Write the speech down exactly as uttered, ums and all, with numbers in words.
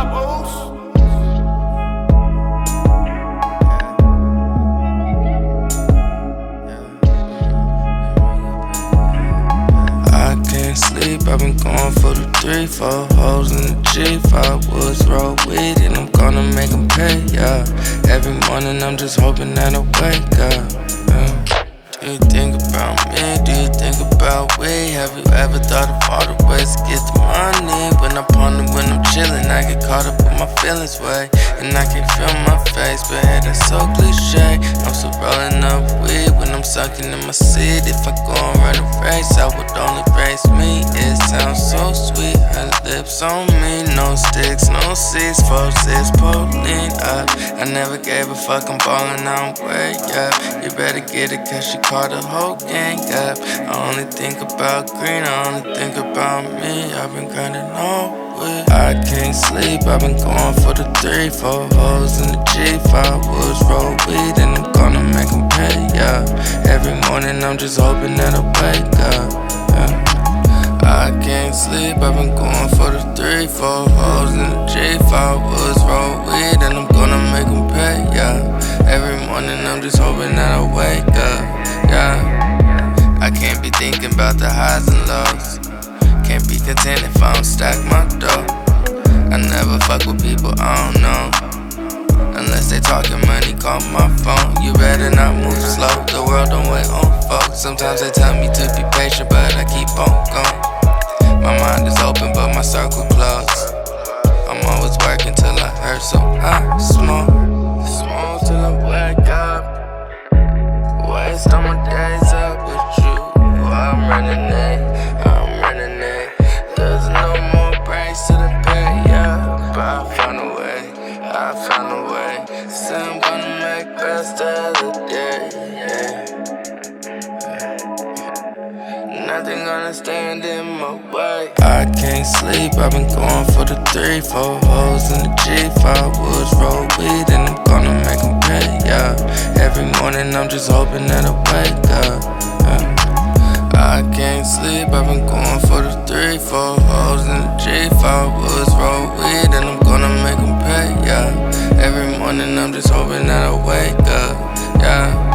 I can't sleep, I've been going for the three, four hoes in the G five woods, roll weed, and I'm gonna make them pay, yeah. Every morning I'm just hoping that I wake up, yeah. Do you think about me? Do you think about we? Have you ever thought of all the ways to get the money? When I ponder, when I'm chillin', I get caught up with my feelings way, and I can feel my face, but hey, that's so cliche. I'm still rolling up weed when I'm sunken in my seat. If I go and run a race, I would only race me. It sounds so sweet, her lips on me. No sticks, no seats, four six pulling up. I never gave a fuck, I'm ballin', I'm way up. You better get it, cause she caught the whole gang up. I only think about green, I only think about me. I've been grinding all week. I can't sleep, I've been going for the three, four hoes in the G five woods, roll weed, and I'm gonna make them pay, yeah. Every morning I'm just hoping that I wake up, yeah. I can't sleep, I've been going for the three, four hoes in the G five woods, roll weed, and I'm gonna make them pay, yeah. Every morning I'm just hoping that I wake up, yeah. I can't be thinking about the highs and lows. Can't be content if I don't stack my dough. I never fuck with people I don't know, unless they talking money, call my phone. You better not move slow, the world don't wait on folks. Sometimes they tell me to be patient, but I keep on going. My mind is open, but my circle closed. I'm always working till I hurt, so I smoke. Smoke till I wake up. Waste all my days up with you. I'm running it, I'm running it. There's no more breaks to the pay, yeah. But I found a way, I found a way. Say I'm gonna make best of the day, yeah. Nothing gonna stand in my way. I can't sleep, I've been going for the three, four hoes in the G five woods, roll weed, and I'm gonna make them pay, yeah. Every morning I'm just hoping that I wake up, yeah. I can't sleep, I've been going for the three, four hoes in the G five woods, roll weed, and I'm gonna make them pay, yeah. Every morning I'm just hoping that I wake up, yeah.